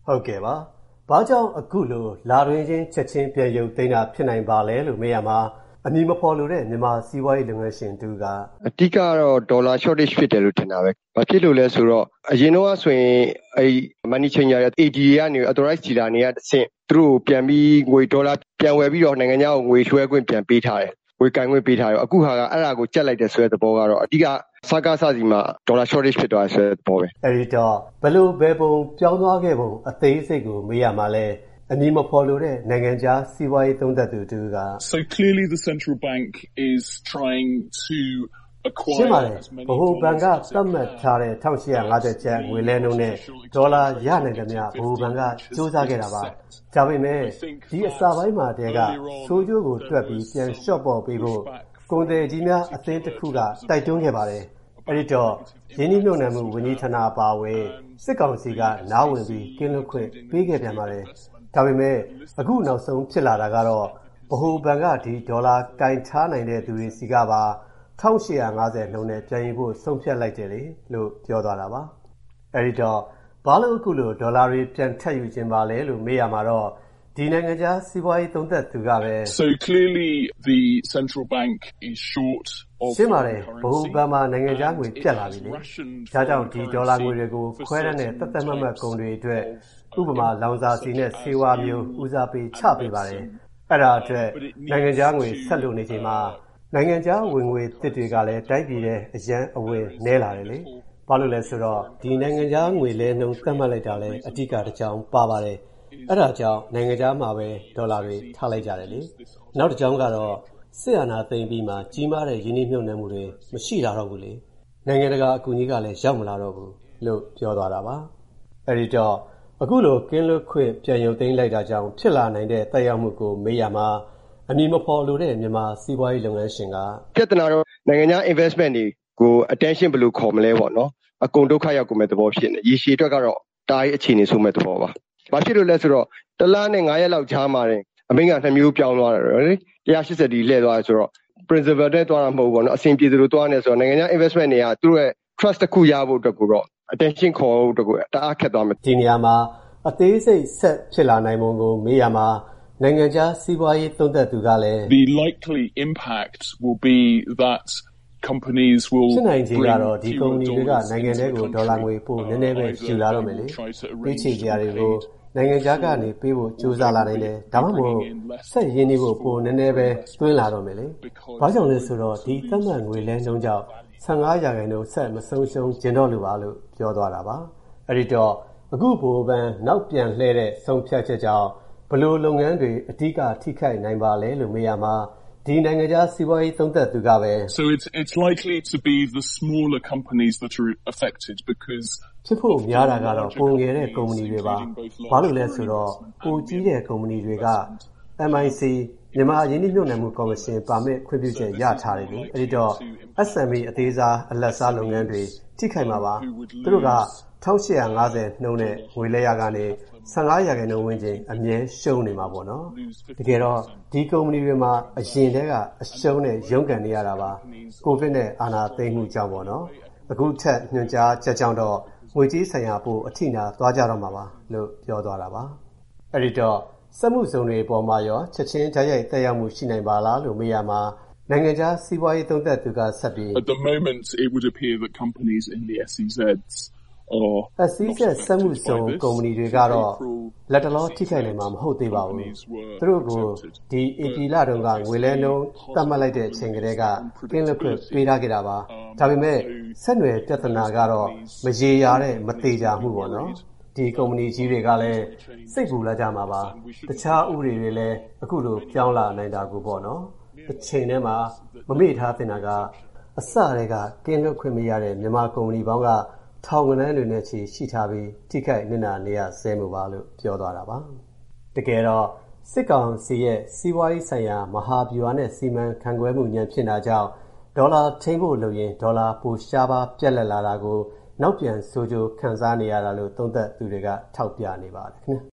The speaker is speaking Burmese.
ဟုတ်ကဲ့ပါ။ဘာကြောင့်အခုလိုလာတွင်ချင်းချက်ချင်းပြန်ရုပ်သိမ်းတာဖြစ်နိုင်ပါလဲလို့မေးရမှာအမည်မဖော်လိုတဲ့မြန်မာစီးပွားရေးလုပ်ငန်းရှင်တူကအဓိကတော့ဒေါ်လာ shortage ဖြစ်တယ်လို့ထင်တာပဲ။ဘာဖြစ်လို့လဲဆိုတော့အရင်တော့ဆိုရင်money changer တွေ ADA ကနေ authorized dealer တွေကတဆင့်သူတို့ပြန်ပြီးငွေဒေါ်လာပြန်ဝယ်ပြီးတော့နိုင်ငံခြားကိုငွေလွှဲခွင့်ပြန်ပေးထားတယ်။ငွေကိုင်ခွင့်ပေးထားတယ်။အခုဟာကအဲ့ဒါကိုကြက်လိုက်တယ်ဆိုတဲ့သဘောကတော့အဓိကစကားစစီမှာဒေါ်လာ shortage ဖြစ်သွားဆိုတဲ့သဘောပဲ။အဲ့ဒီတော့ဘယ်လိုဘယ်ပုံပြောင်းသွားခဲ့ပုံအသေးစိတ်ကိုမေးရမှာလဲအမည်မဖော်လိုတဲ့နိုင်ငံခြားစီးပွားရေးသုံးသပ်သူတူက So clearly the central bank is trying to acquire ဗဟိုဘဏ်ကသတ်မှတ်ထားတဲ့1850ကျပ်ငွေလဲနှုန်းနဲ့ဒေါ်လာရနိုင်သမျှဗဟိုဘဏ်ကစူးစမ်းခဲ့တာပါ။ဒါပေမဲ့ဒီအစပိုင်းမှာတည်းကဆိုးကျိုးကိုတွက်ပြီးပြန်လျှော့ပေါ့ပေးဖို့ကုန်သည်ကြီးများအသင်းတစ်ခုကတိုက်တွန်းခဲ့ပါတယ်။အဲ့ဒီတော့ရင်းနှီးမြှုပ်နှံမှုဝန်ကြီးဌာနအပါအဝင်စစ်ကောင်စီကနားဝင်ပြီးကင်းလွတ်ခွင့်ပေးခဲ့ပြန်ပါတယ်။ဒါပေမဲ့အခုနောက်ဆုံးဖြစ်လာတာကတော့ဗဟိုဘဏ်ကဒီဒေါ်လာကင်ထားနိုင်တဲ့သူတွေစီကပါ1850နှုန်းနဲ့ပြန်ရင်ဖို့ဆုံးဖြတ်လိုက်တယ်လေလို့ပြောသွားတာပါ။အဲဒီတော့ဘာလို့အခုလိုဒေါ်လာတွေပြန်ထပ်ယူခြင်းပါလဲလို့မေးရမှာတော့ဒီနိုင်ငံခြားစီးပွားရေးသုံးသပ်သူကပဲ So clearly the central bank is short of ရှင်းပါတယ်ဗဟိုဘဏ်မှာနိုင်ငံခြားငွေပြတ်လာပြီလေ။ဒါကြောင့်ဒီဒေါ်လာငွေတွေကိုခွဲတမ်းတဲ့သက်သက်မှတ်မှတ်ကုန်တွေအတွက်ဥပမာလောင်စာဆီနဲ့ဆေးဝါးမျိုးဦးစားပေးချပေးပါတယ်။အဲ့ဒါအတွက်နိုင်ငံခြားငွေဆက်လို့နေချိန်မှာနိုင်ငံခြားဝင်ငွေသစ်တွေကလည်းတိုက်ပြည်တဲ့အရန်အဝင်နဲလာတယ်လေ။ဘာလို့လဲဆိုတော့ဒီနိုင်ငံခြားငွေလဲနှုန်းသတ်မှတ်လိုက်တာလဲအဓိကတစ်ကြောင်းပါပါတယ်။အဲ့ဒါကြောင့်နိုင်ငံခြားမှာပဲဒေါ်လာတွေထားလိုက်ကြတယ်လေ။နောက်တစ်ကြောင်းကတော့စစ်အာဏာသိမ်းပြီးမှကြီးမားတဲ့ယင်းနှိမ့်မြုပ်နှံမှုတွေမရှိလာတော့ဘူးလေ။နိုင်ငံတကာအကူအညီကလည်းရောက်မလာတော့ဘူးလို့ပြောသွားတာပါ။အဲ့ဒီတော့အခုလိုကင်းလွတ်ခွင့်ပြန်ရုပ်သိမ်းလိုက်တာကြောင့်ဖြစ်လာနိုင်တဲ့သက်ရောက်မှုကိုမေးရမှာအမည်မဖော်လိုတဲ့မြန်မာစီးပွားရေးလုပ်ငန်းရှင်ကပြဿနာတော့နိုင်ငံခြား investment တွေကို attention ဘယ်လိုခေါ်မလဲပေါ့နော်အကုန်ဒုက္ခရောက်ကုန်မဲ့သဘောဖြစ်နေရေရှည်အတွက်ကတော့တားရေးအခြေအနေဆိုမဲ့သဘောပါဘာဖြစ်လို့လဲဆိုတော့တလားနဲ့9ရက်လောက်ခြားမှာတယ်အမိန့်က2မျိုးပြောင်းသွားတယ်လေ180ဒီလှည့်သွားတယ်ဆိုတော့ principal တဲ့သွားတာမဟုတ်ဘူးပေါ့နော်အဆင်ပြေသလိုသွားနေဆိုတော့နိုင်ငံခြား investment တွေကသူတို့ရဲ့ trust တစ်ခုရဖို့အတွက်ကိုတော့ attention ခေါ်ဖို့အတွက်ကိုတအားခက်သွားမယ်ဒီနေရာမှာအသေးစိတ်ဆက်ဖြစ်လာနိုင်ပုံကိုမေးရမှာနိုင်ငံခြားစီးပွားရေးသုံးသပ်သူကလည်း The likely impact will be that companies will ဖြစ်နိုင်ခြေကတော့ဒီကုမ္ပဏီတွေကနိုင်ငံတွေကိုဒေါ်လာငွေပိုနည်းနည်းပဲယူလာတော့မယ်လေပေးချေကြတွေကိုနိုင်ငံခြားကနေပေးဖို့ကြိုးစားလာနိုင်တယ်ဒါမှမဟုတ်ဆက်ရင်းနှီးဖို့ပိုနည်းနည်းပဲသွင်းလာတော့မယ်လေဘာကြောင့်လဲဆိုတော့ဒီသတ်မှတ်ငွေလဲနှုန်းကြောင့်15%ဆက်မဆုံးရှုံးကျင်တော့လို့ပါလို့ပြောသွားတာပါအဲ့ဒီတော့အခုဘိုးဘန်နောက်ပြန်လှည့်တဲ့ဆုံးဖြတ်ချက်ကြောင့်ဘလို့လုပ်ငန်းတွေအဓိကထိခိုက်နိုင်ပါလဲလို့မေးရမှာဒီနိုင်ငံခြားစီးပွားရေးသုံးသပ်သူကပဲ So it's likely to be the smaller companies that are affected because ဖြစ်ဖို့များတာကတော့ပုံငယ်တဲ့ကုမ္ပဏီတွေပါဘာလို့လဲဆိုတော့ပိုကြီးတဲ့ကုမ္ပဏီတွေက MIC မြန်မာရင်းနှီးမြှုပ်နှံမှုကော်မရှင်ပါမစ်ခွင့်ပြုချက်ရထားတယ်လေအဲဒီတော့ SME အသေးစားအလတ်စားလုပ်ငန်းတွေထိခိုက်မှာပါသူတို့က1850နှုန်းနဲ့ငွေလဲရကနေ15%ဝန်းကျင်အမြဲရှုံးနေမှာပေါ့နော်တကယ်တော့ဒီကုမ္ပဏီတွေမှာအရင်တည်းကအရှုံးနဲ့ရုန်းကန်နေရတာပါကိုဗစ်နဲ့အာဏာသိမ်းမှုကြောင့်ပေါ့နော်အခုထက်ညွှန်ကြားချက်ကြောင့်တော့ငွေကြေးဆိုင်ရာပိုအထိနာသွားကြတော့မှာပါလို့ပြောသွားတာပါအဲ့ဒီတော့စက်မှုဇုံတွေအပေါ်မှာရောချက်ချင်းဓာတ်ရိုက်သက်ရောက်မှုရှိနိုင်ပါလားလို့မေးရမှာနိုင်ငံခြားစီးပွားရေးသုံးသပ်သူကဆက်ပြီး At the moment it would appear that companies in the SEZs SEZ စက်မှုဇုံကုမ္ပဏီတွေကတော့လက်တလောထိခိုက်နိုင်မှာမဟုတ်သေးပါဘူးသူတို့ကိုဒီ AP လတုန်းကငွေလဲနှုန်းသတ်မှတ်လိုက်တဲ့အချိန်ကတည်းကကင်းလွတ်ခွင့်ပေးထားခဲ့တာပါဒါပေမဲ့ဆက်နွယ်ပြဿနာကတော့မရေရာတဲ့မသေးကြမှုပေါ့နော်ဒီကုမ္ပဏီကြီးတွေကလည်းစိတ်ပူလာကြမှာပါတခြားဥပဒေတွေလည်းအခုလိုပြောင်းလာနိုင်တာကိုပေါ့နော်တစ်ချိန်တည်းမှာမမေ့ထားသင့်တာကအစတည်းကကင်းလွတ်ခွင့်မရတဲ့မြန်မာကုမ္ပဏီပေါင်းကထောင်ကနန်းတွေနဲ့ချီရှိထားပြီးထိခိုက်နစ်နာနေရဆဲမှုပါလို့ပြောသွားတာပါတကယ်တော့စစ်ကောင်စီရဲ့စီးပွားရေးဆိုင်ရာမဟာဗျူဟာနဲ့စီမံခန့်ခွဲမှုညံဖြစ်တာကြောင့်ဒေါ်လာထိန်းဖို့လုပ်ရင်ဒေါ်လာပိုရှားပါပြက်လက်လာတာကိုနောက်ပြန်ဆိုးကျိုးခံစားနေရတာလို့သုံးသပ်သူတွေကထောက်ပြနေပါတယ်ခင်ဗျ